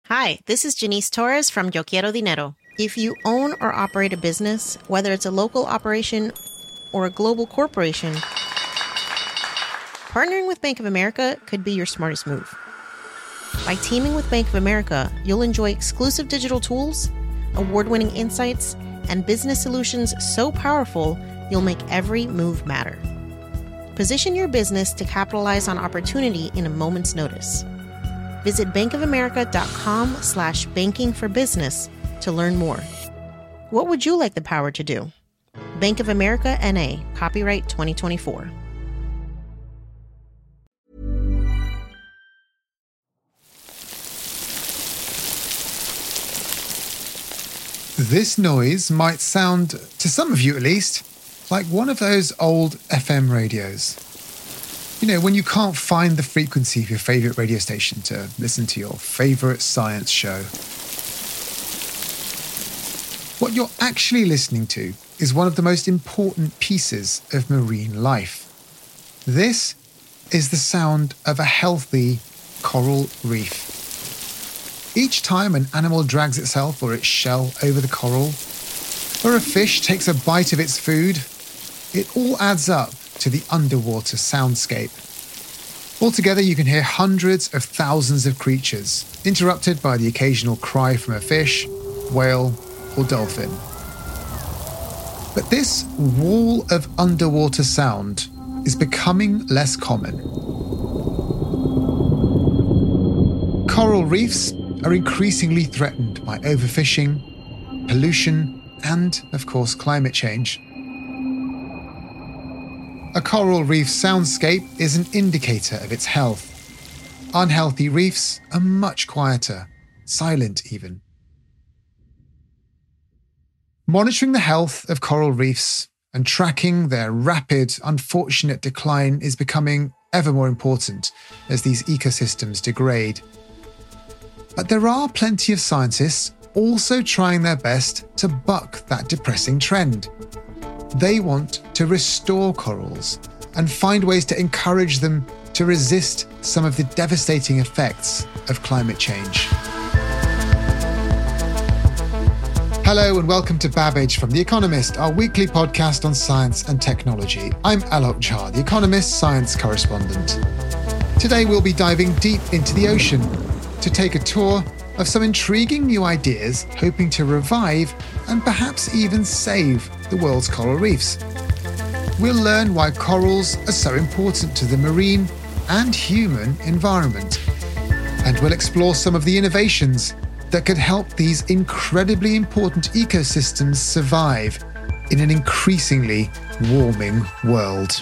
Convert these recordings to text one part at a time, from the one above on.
Hi, this is Janice Torres from Yo Quiero Dinero. If you own or operate a business, whether it's a local operation or a global corporation, partnering with Bank of America could be your smartest move. By teaming with Bank of America, you'll enjoy exclusive digital tools, award-winning insights, and business solutions so powerful, you'll make every move matter. Position your business to capitalize on opportunity in a moment's notice. Visit bankofamerica.com/bankingforbusiness to learn more. What would you like the power to do? Bank of America N.A., copyright 2024. This noise might sound, to some of you at least, like one of those old FM radios. You know, when you can't find the frequency of your favourite radio station to listen to your favourite science show. What you're actually listening to is one of the most important pieces of marine life. This is the sound of a healthy coral reef. Each time an animal drags itself or its shell over the coral, or a fish takes a bite of its food, it all adds up to the underwater soundscape. Altogether, you can hear hundreds of thousands of creatures, interrupted by the occasional cry from a fish, whale, or dolphin. But this wall of underwater sound is becoming less common. Coral reefs are increasingly threatened by overfishing, pollution, and, of course, climate change. A coral reef soundscape is an indicator of its health. Unhealthy reefs are much quieter, silent even. Monitoring the health of coral reefs and tracking their rapid, unfortunate decline is becoming ever more important as these ecosystems degrade. But there are plenty of scientists also trying their best to buck that depressing trend. They want to restore corals and find ways to encourage them to resist some of the devastating effects of climate change. Hello and welcome to Babbage from The Economist, our weekly podcast on science and technology. I'm Alok Jha, The Economist science correspondent. Today we'll be diving deep into the ocean to take a tour of some intriguing new ideas hoping to revive and perhaps even save the world's coral reefs. We'll learn why corals are so important to the marine and human environment. And we'll explore some of the innovations that could help these incredibly important ecosystems survive in an increasingly warming world.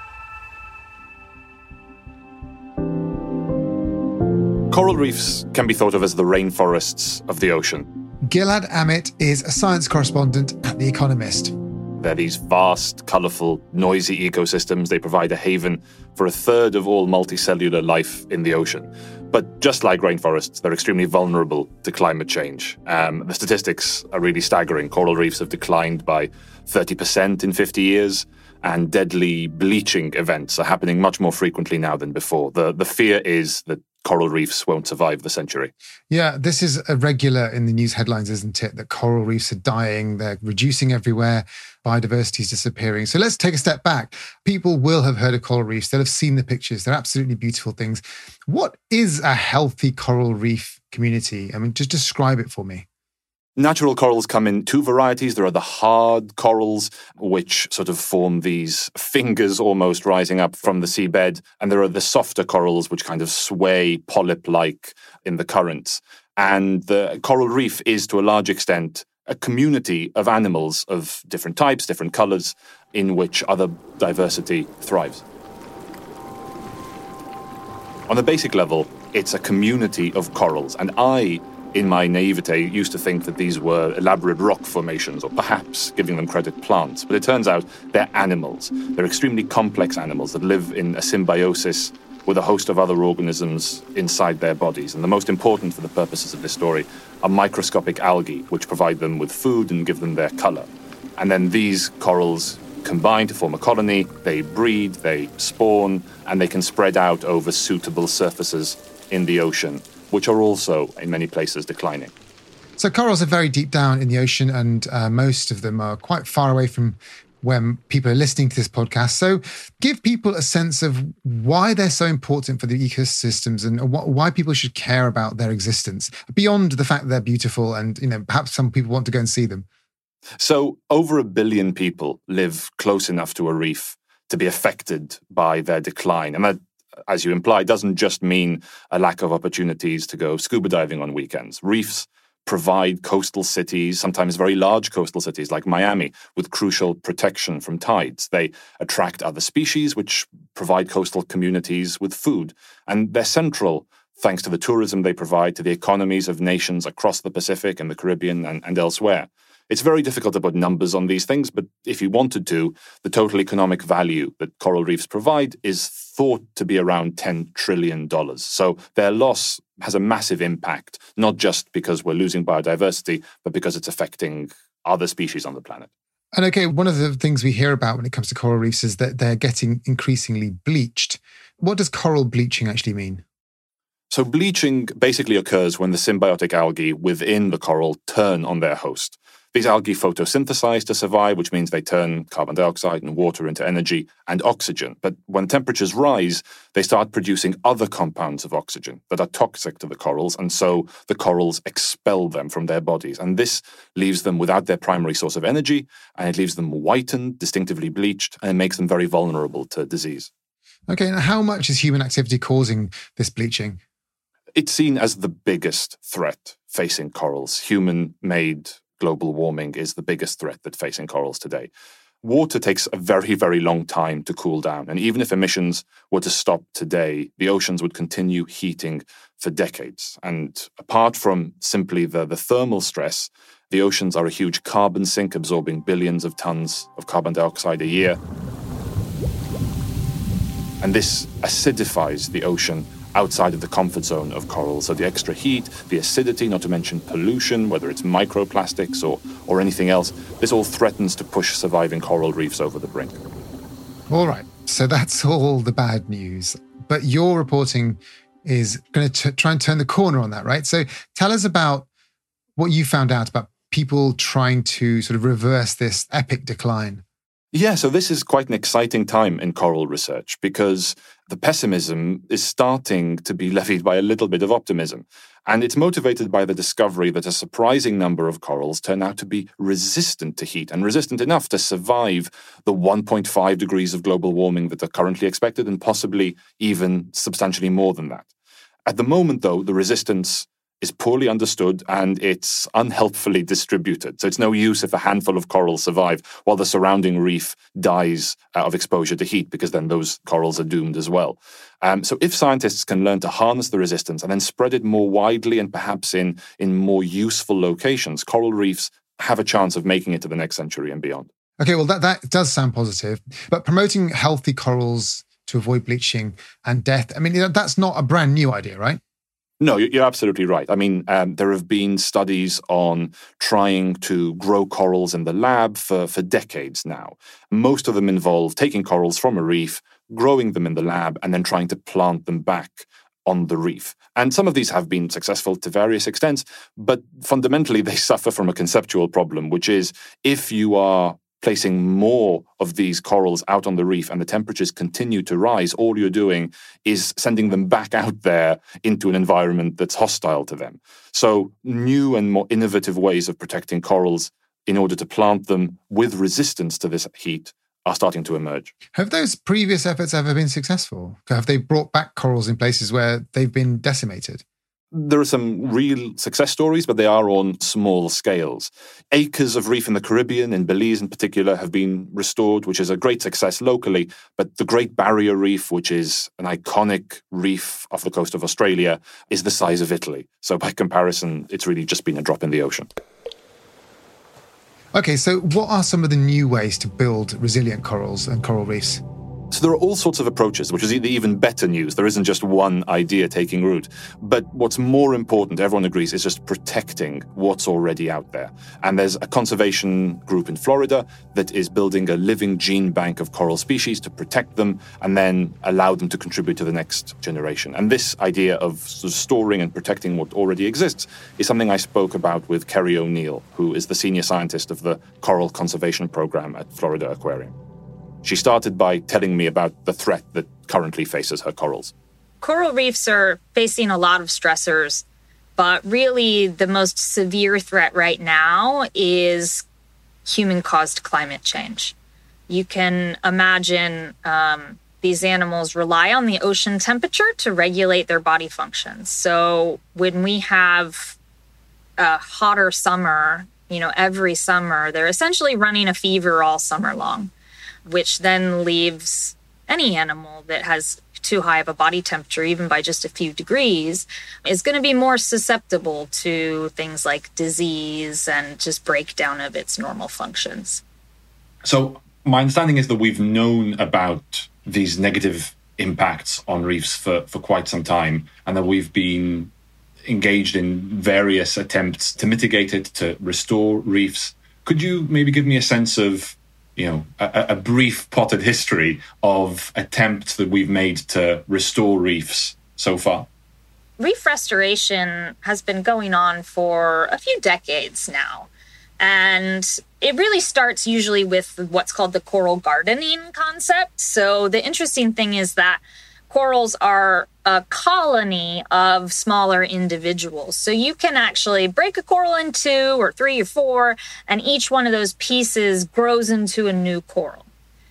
Coral reefs can be thought of as the rainforests of the ocean. Gilad Amit is a science correspondent at The Economist. They're these vast, colourful, noisy ecosystems. They provide a haven for a third of all multicellular life in the ocean. But just like rainforests, they're extremely vulnerable to climate change. The statistics are really staggering. Coral reefs have declined by 30% in 50 years, and deadly bleaching events are happening much more frequently now than before. The fear is that coral reefs won't survive the century. Yeah, this is a regular in the news headlines, isn't it? That coral reefs are dying, they're reducing everywhere, biodiversity is disappearing. So let's take a step back. People will have heard of coral reefs, they'll have seen the pictures, they're absolutely beautiful things. What is a healthy coral reef community? I mean, just describe it for me. Natural corals come in two varieties. There are the hard corals, which sort of form these fingers almost rising up from the seabed. And there are the softer corals, which kind of sway polyp-like in the currents. And the coral reef is, to a large extent, a community of animals of different types, different colours, in which other diversity thrives. On the basic level, it's a community of corals. And I, in my naivete, used to think that these were elaborate rock formations, or perhaps, giving them credit, plants. But it turns out they're animals. They're extremely complex animals that live in a symbiosis with a host of other organisms inside their bodies. And the most important for the purposes of this story are microscopic algae, which provide them with food and give them their colour. And then these corals combine to form a colony, they breed, they spawn, and they can spread out over suitable surfaces in the ocean. which are also in many places declining. So corals are very deep down in the ocean, and most of them are quite far away from when people are listening to this podcast. So give people a sense of why they're so important for the ecosystems and why people should care about their existence, beyond the fact that they're beautiful and, perhaps some people want to go and see them. So over 1 billion people live close enough to a reef to be affected by their decline. And that, as you imply, doesn't just mean a lack of opportunities to go scuba diving on weekends. Reefs provide coastal cities, sometimes very large coastal cities like Miami, with crucial protection from tides. They attract other species, which provide coastal communities with food. And they're central, thanks to the tourism they provide, to the economies of nations across the Pacific and the Caribbean and elsewhere. It's very difficult to put numbers on these things, but if you wanted to, the total economic value that coral reefs provide is thought to be around $10 trillion. So their loss has a massive impact, not just because we're losing biodiversity, but because it's affecting other species on the planet. And okay, one of the things we hear about when it comes to coral reefs is that they're getting increasingly bleached. What does coral bleaching actually mean? So bleaching basically occurs when the symbiotic algae within the coral turn on their host. These algae photosynthesize to survive, which means they turn carbon dioxide and water into energy and oxygen. But when temperatures rise, they start producing other compounds of oxygen that are toxic to the corals, and so the corals expel them from their bodies. And this leaves them without their primary source of energy, and it leaves them whitened, distinctively bleached, and it makes them very vulnerable to disease. Okay, and how much is human activity causing this bleaching? It's seen as the biggest threat facing corals. Human-made global warming is the biggest threat that's facing corals today. Water takes a very, very long time to cool down. And even if emissions were to stop today, the oceans would continue heating for decades. And apart from simply the thermal stress, the oceans are a huge carbon sink, absorbing billions of tons of carbon dioxide a year. And this acidifies the ocean outside of the comfort zone of corals. So the extra heat, the acidity, not to mention pollution, whether it's microplastics or anything else, this all threatens to push surviving coral reefs over the brink. All right, so that's all the bad news. But your reporting is going to try and turn the corner on that, right? So tell us about what you found out about people trying to sort of reverse this epic decline. Yeah, so this is quite an exciting time in coral research because the pessimism is starting to be levied by a little bit of optimism. And it's motivated by the discovery that a surprising number of corals turn out to be resistant to heat and resistant enough to survive the 1.5 degrees of global warming that are currently expected and possibly even substantially more than that. At the moment, though, the resistance is poorly understood and it's unhelpfully distributed. So it's no use if a handful of corals survive while the surrounding reef dies of exposure to heat, because then those corals are doomed as well. So if scientists can learn to harness the resistance and then spread it more widely and perhaps in more useful locations, coral reefs have a chance of making it to the next century and beyond. Okay, well, that does sound positive. But promoting healthy corals to avoid bleaching and death, I mean, that's not a brand new idea, right? No, you're absolutely right. I mean, there have been studies on trying to grow corals in the lab for decades now. Most of them involve taking corals from a reef, growing them in the lab, and then trying to plant them back on the reef. And some of these have been successful to various extents, but fundamentally they suffer from a conceptual problem, which is if you are placing more of these corals out on the reef and the temperatures continue to rise, all you're doing is sending them back out there into an environment that's hostile to them. So new and more innovative ways of protecting corals in order to plant them with resistance to this heat are starting to emerge. Have those previous efforts ever been successful? Have they brought back corals in places where they've been decimated? There are some real success stories, but they are on small scales. Acres of reef in the Caribbean, in Belize in particular, have been restored, which is a great success locally. But the Great Barrier Reef, which is an iconic reef off the coast of Australia, is the size of Italy. So by comparison, it's really just been a drop in the ocean. Okay, so what are some of the new ways to build resilient corals and coral reefs? So there are all sorts of approaches, which is the even better news. There isn't just one idea taking root. But what's more important, everyone agrees, is just protecting what's already out there. And there's a conservation group in Florida that is building a living gene bank of coral species to protect them and then allow them to contribute to the next generation. And this idea of sort of storing and protecting what already exists is something I spoke about with Kerry O'Neill, who is the senior scientist of the Coral Conservation Program at Florida Aquarium. She started by telling me about the threat that currently faces her corals. Coral reefs are facing a lot of stressors, but really the most severe threat right now is human-caused climate change. You can imagine these animals rely on the ocean temperature to regulate their body functions. So when we have a hotter summer, every summer, they're essentially running a fever all summer long, which then leaves any animal that has too high of a body temperature, even by just a few degrees, is going to be more susceptible to things like disease and just breakdown of its normal functions. So my understanding is that we've known about these negative impacts on reefs for quite some time, and that we've been engaged in various attempts to mitigate it, to restore reefs. Could you maybe give me a sense of a brief potted history of attempts that we've made to restore reefs so far? Reef restoration has been going on for a few decades now. And it really starts usually with what's called the coral gardening concept. So the interesting thing is that corals are a colony of smaller individuals. So you can actually break a coral in 2 or 3 or 4, and each one of those pieces grows into a new coral.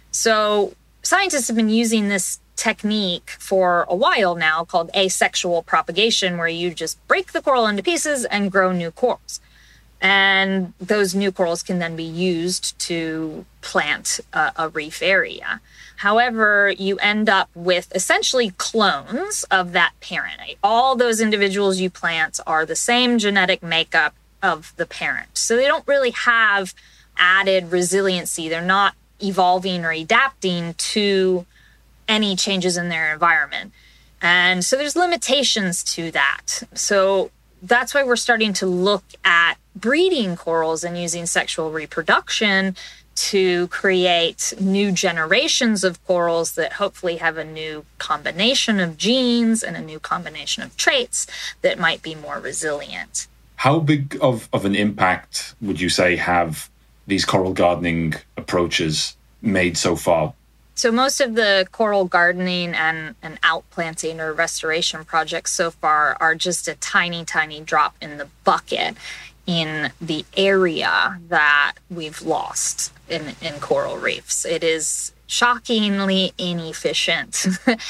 So scientists have been using this technique for a while now called asexual propagation, where you just break the coral into pieces and grow new corals. And those new corals can then be used to plant a reef area. However, you end up with essentially clones of that parent. All those individuals you plant are the same genetic makeup of the parent. So they don't really have added resiliency. They're not evolving or adapting to any changes in their environment. And so there's limitations to that. So that's why we're starting to look at breeding corals and using sexual reproduction to create new generations of corals that hopefully have a new combination of genes and a new combination of traits that might be more resilient. How big of an impact would you say have these coral gardening approaches made so far? So most of the coral gardening and outplanting or restoration projects so far are just a tiny, tiny drop in the bucket in the area that we've lost in coral reefs. It is shockingly inefficient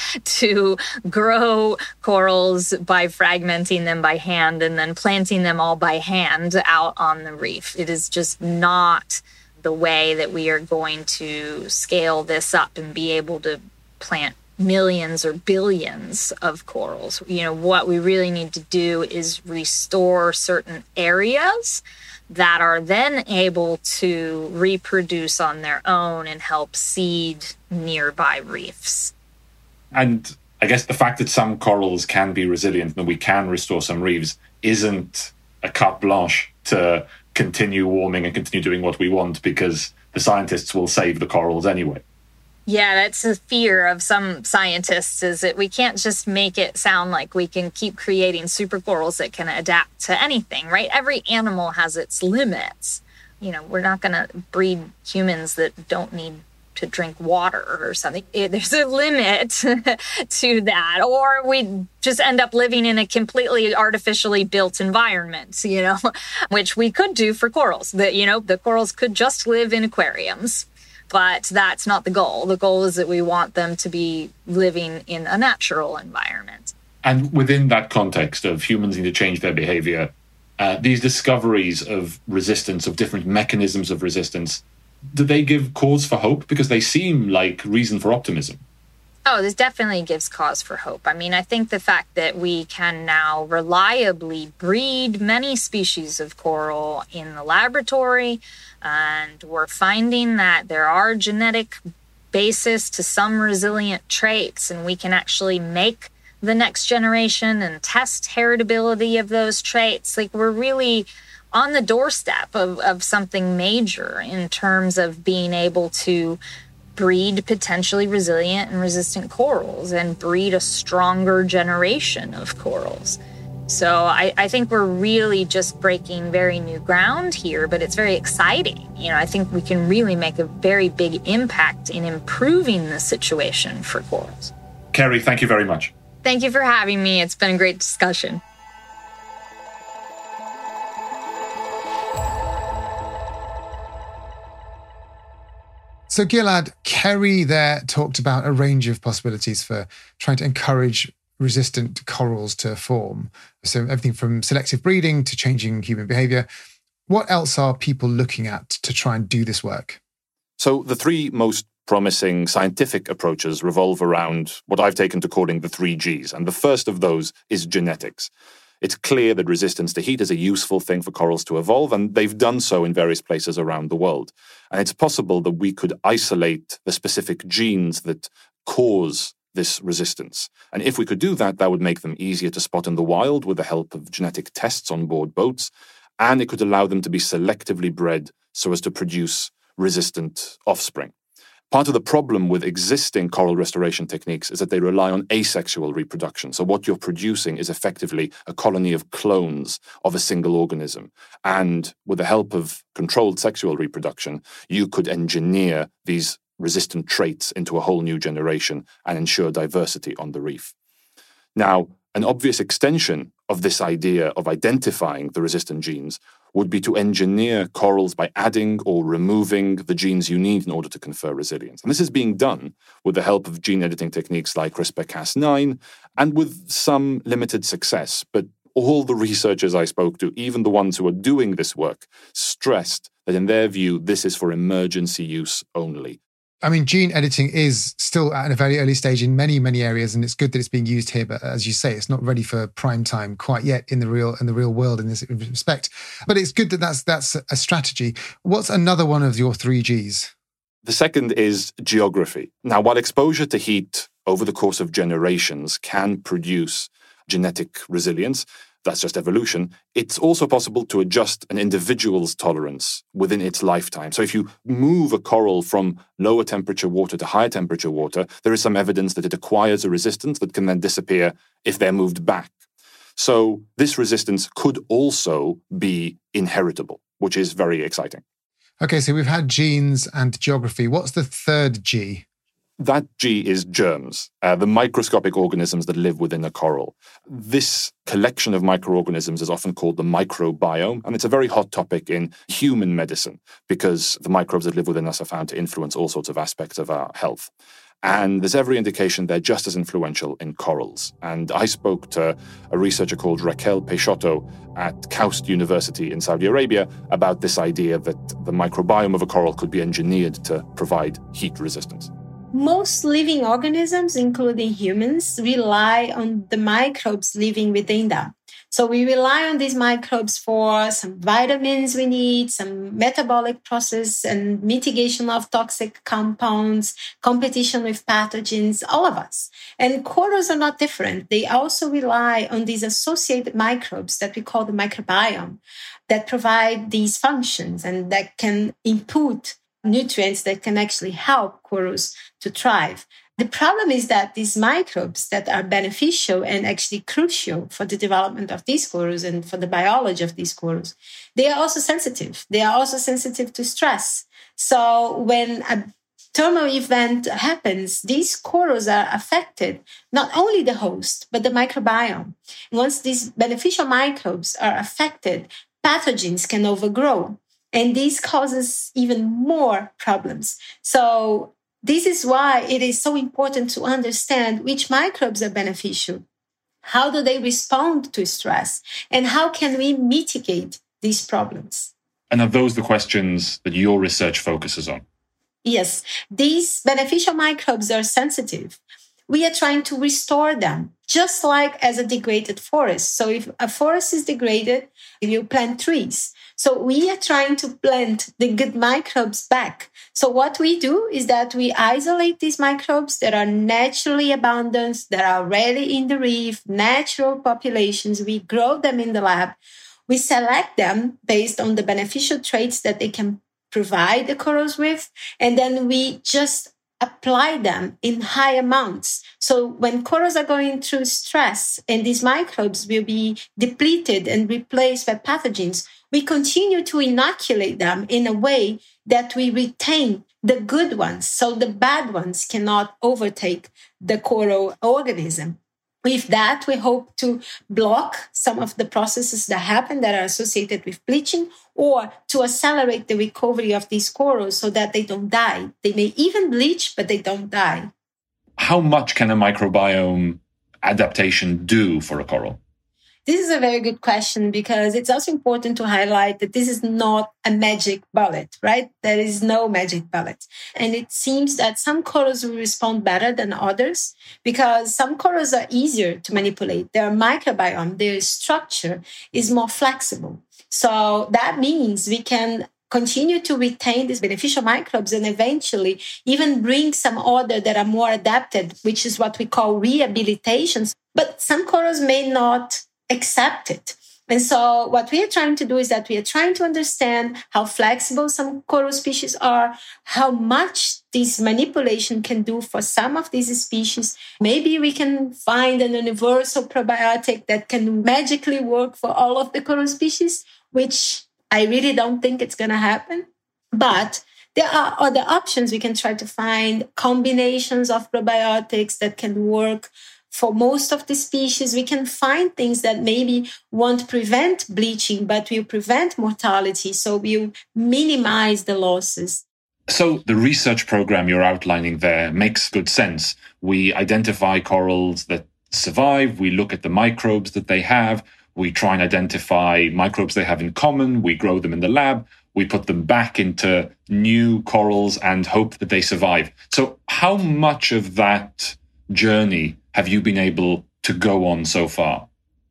to grow corals by fragmenting them by hand and then planting them all by hand out on the reef. It is just not the way that we are going to scale this up and be able to plant millions or billions of corals. What we really need to do is restore certain areas that are then able to reproduce on their own and help seed nearby reefs. And I guess the fact that some corals can be resilient and we can restore some reefs isn't a carte blanche to continue warming and continue doing what we want, because the scientists will save the corals anyway. Yeah, that's a fear of some scientists, is that we can't just make it sound like we can keep creating super corals that can adapt to anything, right? Every animal has its limits. We're not going to breed humans that don't need to drink water or something. There's a limit to that. Or we just end up living in a completely artificially built environment, which we could do for corals. The corals could just live in aquariums. But that's not the goal. The goal is that we want them to be living in a natural environment. And within that context of humans need to change their behavior, these discoveries of resistance, of different mechanisms of resistance, do they give cause for hope? Because they seem like reason for optimism. Oh, this definitely gives cause for hope. I think the fact that we can now reliably breed many species of coral in the laboratory, and we're finding that there are genetic basis to some resilient traits, and we can actually make the next generation and test heritability of those traits. Like, we're really on the doorstep of something major in terms of being able to breed potentially resilient and resistant corals and breed a stronger generation of corals. So I think we're really just breaking very new ground here, but it's very exciting. I think we can really make a very big impact in improving the situation for corals. Kerry, thank you very much. Thank you for having me. It's been a great discussion. So Gilad, Kerry there talked about a range of possibilities for trying to encourage resistant corals to form. So everything from selective breeding to changing human behavior. What else are people looking at to try and do this work? So the three most promising scientific approaches revolve around what I've taken to calling the 3 Gs. And the first of those is genetics. It's clear that resistance to heat is a useful thing for corals to evolve, and they've done so in various places around the world. And it's possible that we could isolate the specific genes that cause this resistance. And if we could do that, that would make them easier to spot in the wild with the help of genetic tests on board boats, and it could allow them to be selectively bred so as to produce resistant offspring. Part of the problem with existing coral restoration techniques is that they rely on asexual reproduction. So what you're producing is effectively a colony of clones of a single organism. And with the help of controlled sexual reproduction, you could engineer these resistant traits into a whole new generation and ensure diversity on the reef. Now, an obvious extension of this idea of identifying the resistant genes would be to engineer corals by adding or removing the genes you need in order to confer resilience. And this is being done with the help of gene editing techniques like CRISPR-Cas9 and with some limited success. But all the researchers I spoke to, even the ones who are doing this work, stressed that in their view, this is for emergency use only. I mean, gene editing is still at a very early stage in many, many areas, and it's good that it's being used here. But as you say, it's not ready for prime time quite yet in the real world in this respect. But it's good that that's a strategy. What's another one of your 3 Gs? The second is geography. Now, while exposure to heat over the course of generations can produce genetic resilience, that's just evolution, it's also possible to adjust an individual's tolerance within its lifetime. So if you move a coral from lower temperature water to higher temperature water, there is some evidence that it acquires a resistance that can then disappear if they're moved back. So this resistance could also be inheritable, which is very exciting. Okay, so we've had genes and geography. What's the third G? That G is germs, the microscopic organisms that live within a coral. This collection of microorganisms is often called the microbiome, and it's a very hot topic in human medicine because the microbes that live within us are found to influence all sorts of aspects of our health. And there's every indication they're just as influential in corals. And I spoke to a researcher called Raquel Peixoto at KAUST University in Saudi Arabia about this idea that the microbiome of a coral could be engineered to provide heat resistance. Most living organisms, including humans, rely on the microbes living within them. So we rely on these microbes for some vitamins we need, some metabolic process and mitigation of toxic compounds, competition with pathogens, all of us. And corals are not different. They also rely on these associated microbes that we call the microbiome that provide these functions and that can input nutrients that can actually help corals to thrive. The problem is that these microbes that are beneficial and actually crucial for the development of these corals and for the biology of these corals, they are also sensitive. They are also sensitive to stress. So when a thermal event happens, these corals are affected, not only the host, but the microbiome. Once these beneficial microbes are affected, pathogens can overgrow. And this causes even more problems. So this is why it is so important to understand which microbes are beneficial. How do they respond to stress? And how can we mitigate these problems? And are those the questions that your research focuses on? Yes, these beneficial microbes are sensitive. we are trying to restore them, just like as a degraded forest. So if a forest is degraded, you plant trees. So we are trying to plant the good microbes back. So what we do is that we isolate these microbes that are naturally abundant, that are already in the reef, natural populations. We grow them in the lab. We select them based on the beneficial traits that they can provide the corals with. And then we just apply them in high amounts. So when corals are going through stress and these microbes will be depleted and replaced by pathogens, we continue to inoculate them in a way that we retain the good ones, so the bad ones cannot overtake the coral organism. With that, we hope to block some of the processes that happen that are associated with bleaching, or to accelerate the recovery of these corals so that they don't die. They may even bleach, but they don't die. How much can a microbiome adaptation do for a coral? This is a very good question, because it's also important to highlight that this is not a magic bullet, right? There is no magic bullet. And it seems that some corals will respond better than others, because some corals are easier to manipulate. Their microbiome, their structure is more flexible. So that means we can continue to retain these beneficial microbes and eventually even bring some other that are more adapted, which is what we call rehabilitations. But some corals may not accept it. And so what we are trying to do is that we are trying to understand how flexible some coral species are, how much this manipulation can do for some of these species. Maybe we can find an universal probiotic that can magically work for all of the coral species, which I really don't think it's going to happen. But there are other options. We can try to find combinations of probiotics that can work for most of the species. We can find things that maybe won't prevent bleaching, but will prevent mortality. So we'll minimize the losses. So the research program you're outlining there makes good sense. We identify corals that survive. We look at the microbes that they have. We try and identify microbes they have in common. We grow them in the lab. We put them back into new corals and hope that they survive. So how much of that journey have you been able to go on so far?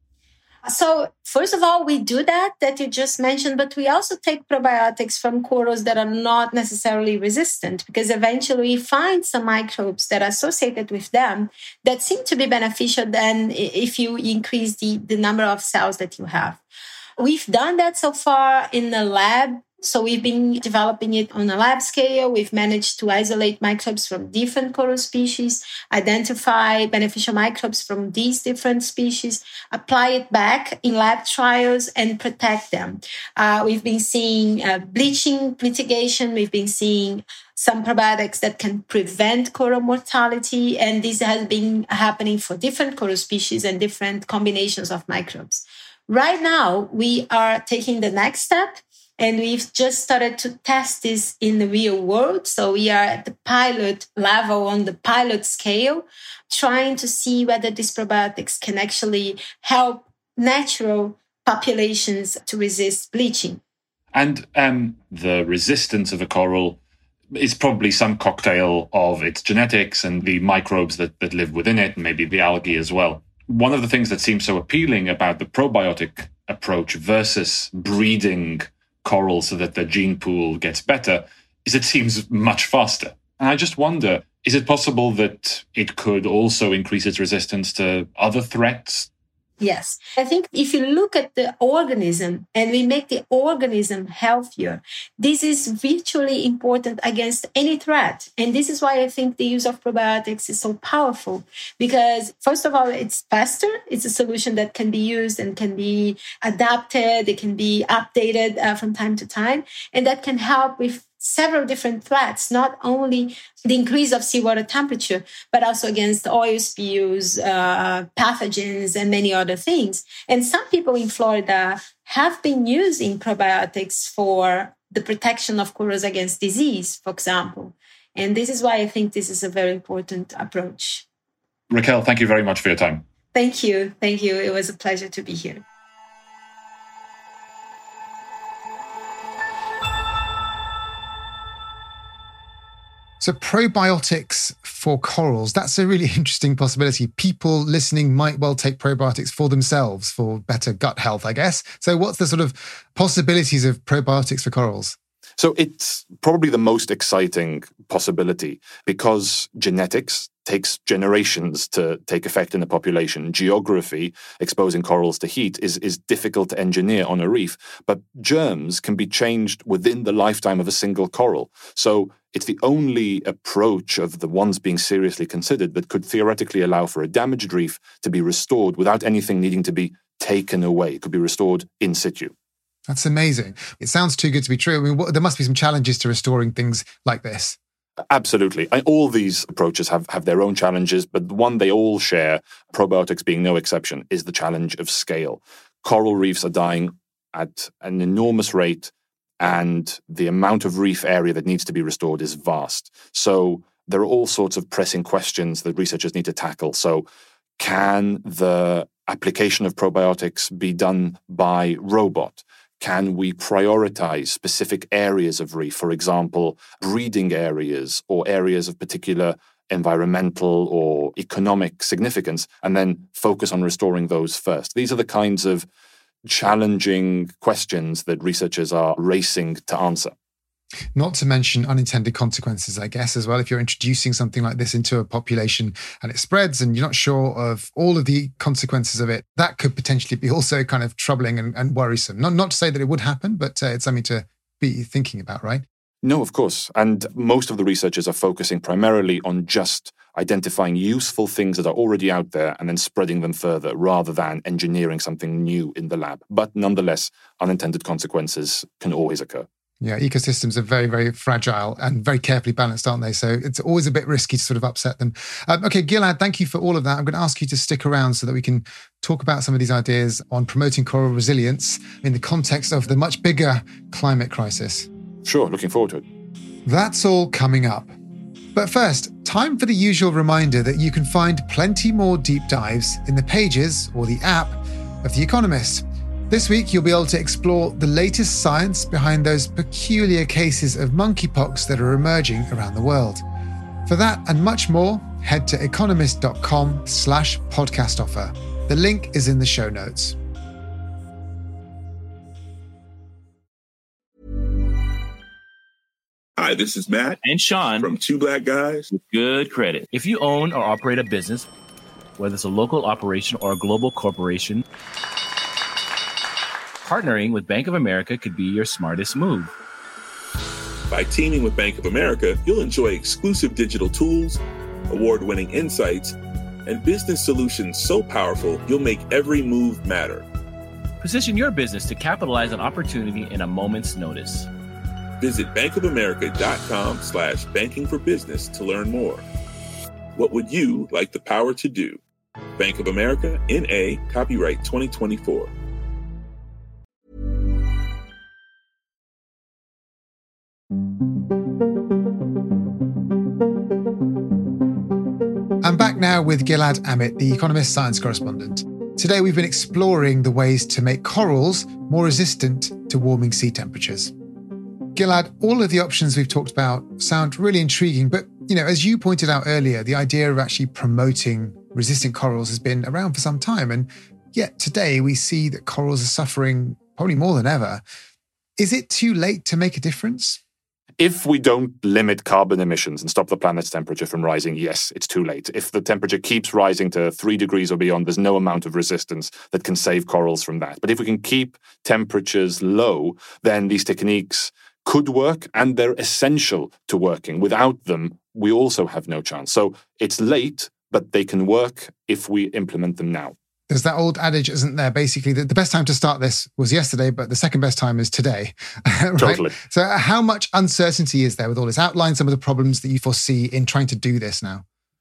So first of all, we do that you just mentioned, but we also take probiotics from corals that are not necessarily resistant, because eventually we find some microbes that are associated with them that seem to be beneficial then if you increase the number of cells that you have. We've done that so far in the lab. So we've been developing it on a lab scale. We've managed to isolate microbes from different coral species, identify beneficial microbes from these different species, apply it back in lab trials, and protect them. We've been seeing bleaching mitigation. We've been seeing some probiotics that can prevent coral mortality. And this has been happening for different coral species and different combinations of microbes. Right now, we are taking the next step. And we've just started to test this in the real world. So we are at the pilot level, on the pilot scale, trying to see whether these probiotics can actually help natural populations to resist bleaching. And the resistance of a coral is probably some cocktail of its genetics and the microbes that live within it, and maybe the algae as well. One of the things that seems so appealing about the probiotic approach versus breeding coral so that the gene pool gets better is it seems much faster. And I just wonder, is it possible that it could also increase its resistance to other threats? Yes. I think if you look at the organism and we make the organism healthier, this is virtually important against any threat. And this is why I think the use of probiotics is so powerful, because first of all, it's faster. It's a solution that can be used and can be adapted. It can be updated from time to time. And that can help with several different threats, not only the increase of seawater temperature, but also against oil spills, pathogens, and many other things. And some people in Florida have been using probiotics for the protection of corals against disease, for example. And this is why I think this is a very important approach. Raquel, thank you very much for your time. Thank you. Thank you. It was a pleasure to be here. So probiotics for corals. That's a really interesting possibility. People listening might well take probiotics for themselves for better gut health, I guess. So what's the sort of possibilities of probiotics for corals? So it's probably the most exciting possibility because genetics takes generations to take effect in a population. Geography, exposing corals to heat, is difficult to engineer on a reef, but germs can be changed within the lifetime of a single coral. So it's the only approach of the ones being seriously considered that could theoretically allow for a damaged reef to be restored without anything needing to be taken away. It could be restored in situ. That's amazing. It sounds too good to be true. I mean, there must be some challenges to restoring things like this. Absolutely. All these approaches have their own challenges, but the one they all share, probiotics being no exception, is the challenge of scale. Coral reefs are dying at an enormous rate, and the amount of reef area that needs to be restored is vast. So there are all sorts of pressing questions that researchers need to tackle. So can the application of probiotics be done by robot? Can we prioritize specific areas of reef, for example, breeding areas or areas of particular environmental or economic significance, and then focus on restoring those first? These are the kinds of challenging questions that researchers are racing to answer. Not to mention unintended consequences, I guess, as well. If you're introducing something like this into a population and it spreads and you're not sure of all of the consequences of it, that could potentially be also kind of troubling and worrisome. Not to say that it would happen, but it's something to be thinking about, right? No, of course. And most of the researchers are focusing primarily on just identifying useful things that are already out there and then spreading them further rather than engineering something new in the lab. But nonetheless, unintended consequences can always occur. Yeah, ecosystems are very, very fragile and very carefully balanced, aren't they? So it's always a bit risky to sort of upset them. Okay, Gilad, thank you for all of that. I'm going to ask you to stick around so that we can talk about some of these ideas on promoting coral resilience in the context of the much bigger climate crisis. Sure, looking forward to it. That's all coming up. But first, time for the usual reminder that you can find plenty more deep dives in the pages or the app of The Economist. This week, you'll be able to explore the latest science behind those peculiar cases of monkeypox that are emerging around the world. For that and much more, head to economist.com/podcast offer. The link is in the show notes. Hi, this is Matt and Sean from Two Black Guys with Good Credit. If you own or operate a business, whether it's a local operation or a global corporation, partnering with Bank of America could be your smartest move. By teaming with Bank of America, you'll enjoy exclusive digital tools, award-winning insights, and business solutions so powerful you'll make every move matter. Position your business to capitalize on opportunity in a moment's notice. Visit bankofamerica.com/banking for business to learn more. What would you like the power to do? Bank of America, N.A., copyright 2024. I'm back now with Gilad Amit, The Economist science correspondent. Today we've been exploring the ways to make corals more resistant to warming sea temperatures. Gilad, all of the options we've talked about sound really intriguing, but as you pointed out earlier, the idea of actually promoting resistant corals has been around for some time, and yet today we see that corals are suffering probably more than ever. Is it too late to make a difference? If we don't limit carbon emissions and stop the planet's temperature from rising, yes, it's too late. If the temperature keeps rising to 3 degrees or beyond, there's no amount of resistance that can save corals from that. But if we can keep temperatures low, then these techniques could work, and they're essential to working. Without them, we also have no chance. So it's late, but they can work if we implement them now. There's that old adage, isn't there? Basically, the best time to start this was yesterday, but the second best time is today. Right? Totally. So how much uncertainty is there with all this? Outline some of the problems that you foresee in trying to do this now.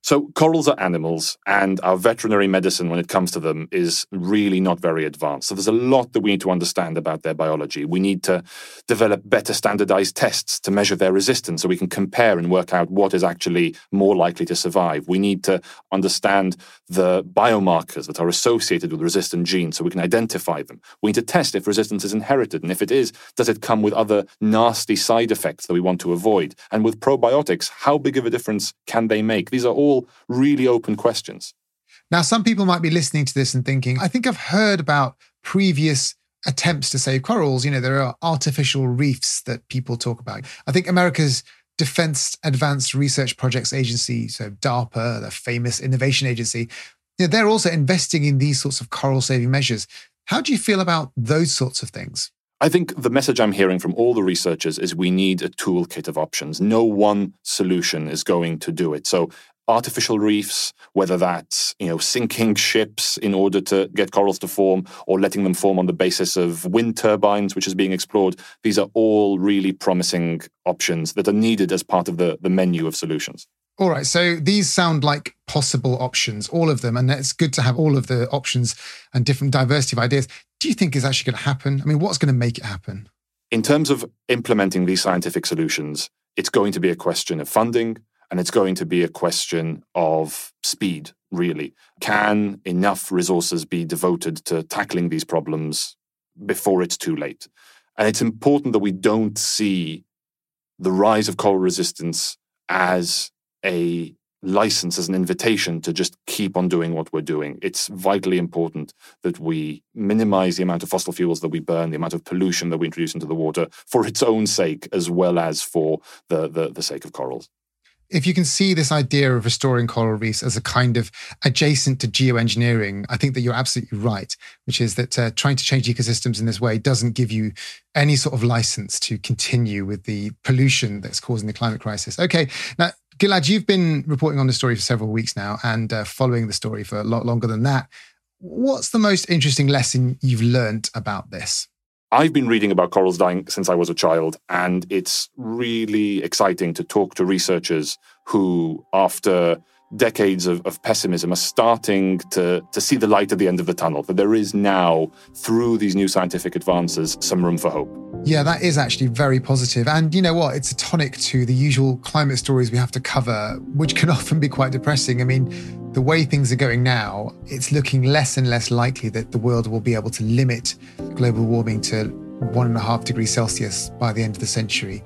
So corals are animals, and our veterinary medicine, when it comes to them, is really not very advanced. So there's a lot that we need to understand about their biology. We need to develop better standardized tests to measure their resistance so we can compare and work out what is actually more likely to survive. We need to understand the biomarkers that are associated with resistant genes so we can identify them. We need to test if resistance is inherited, and if it is, does it come with other nasty side effects that we want to avoid? And with probiotics, how big of a difference can they make? These are all really open questions. Now, some people might be listening to this and thinking, I think I've heard about previous attempts to save corals. You know, there are artificial reefs that people talk about. I think America's Defense Advanced Research Projects Agency, so DARPA, the famous innovation agency, they're also investing in these sorts of coral saving measures. How do you feel about those sorts of things? I think the message I'm hearing from all the researchers is we need a toolkit of options. No one solution is going to do it. So artificial reefs, whether that's, sinking ships in order to get corals to form or letting them form on the basis of wind turbines, which is being explored, these are all really promising options that are needed as part of the menu of solutions. All right, so these sound like possible options, all of them, and it's good to have all of the options and different diversity of ideas. Do you think is actually going to happen? I mean, what's going to make it happen? In terms of implementing these scientific solutions, it's going to be a question of funding, and it's going to be a question of speed, really. Can enough resources be devoted to tackling these problems before it's too late? And it's important that we don't see the rise of coral resistance as a license, as an invitation to just keep on doing what we're doing. It's vitally important that we minimize the amount of fossil fuels that we burn, the amount of pollution that we introduce into the water for its own sake, as well as for the sake of corals. If you can see this idea of restoring coral reefs as a kind of adjacent to geoengineering, I think that you're absolutely right, which is that trying to change ecosystems in this way doesn't give you any sort of license to continue with the pollution that's causing the climate crisis. Okay, now, Gilad, you've been reporting on the story for several weeks now and following the story for a lot longer than that. What's the most interesting lesson you've learned about this? I've been reading about corals dying since I was a child, and it's really exciting to talk to researchers who, after decades of pessimism, are starting to see the light at the end of the tunnel, that there is now, through these new scientific advances, some room for hope. Yeah, that is actually very positive. And you know what? It's a tonic to the usual climate stories we have to cover, which can often be quite depressing. I mean, the way things are going now, it's looking less and less likely that the world will be able to limit global warming to 1.5 degrees Celsius by the end of the century.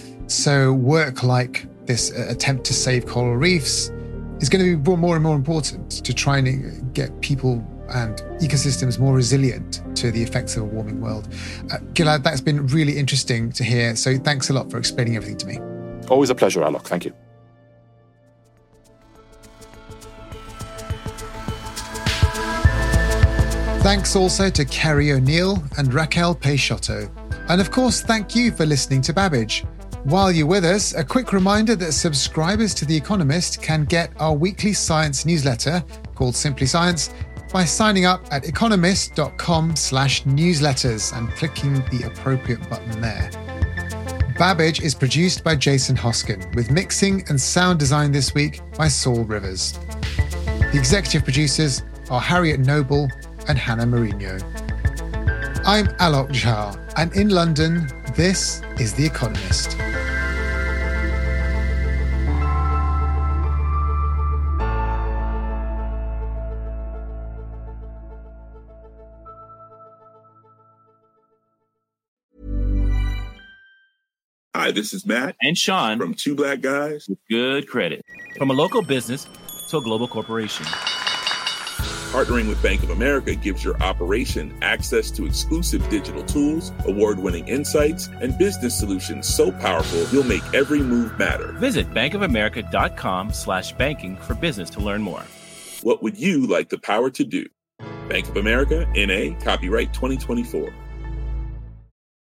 So work like this attempt to save coral reefs is going to be more and more important to try and get people and ecosystems more resilient to the effects of a warming world. Gilad, that's been really interesting to hear. So thanks a lot for explaining everything to me. Always a pleasure, Alok. Thank you. Thanks also to Kerry O'Neill and Raquel Peixoto. And of course, thank you for listening to Babbage. While you're with us, a quick reminder that subscribers to The Economist can get our weekly science newsletter called Simply Science by signing up at economist.com/newsletters and clicking the appropriate button there. Babbage is produced by Jason Hoskin, with mixing and sound design this week by Saul Rivers. The executive producers are Harriet Noble and Hannah Mourinho. I'm Alok Jha, and in London, this is The Economist. Hi, this is Matt And Sean from Two Black Guys with Good Credit. From a local business to a global corporation. Partnering with Bank of America gives your operation access to exclusive digital tools, award-winning insights, and business solutions so powerful you'll make every move matter. Visit bankofamerica.com/banking for business to learn more. What would you like the power to do? Bank of America, N.A., copyright 2024.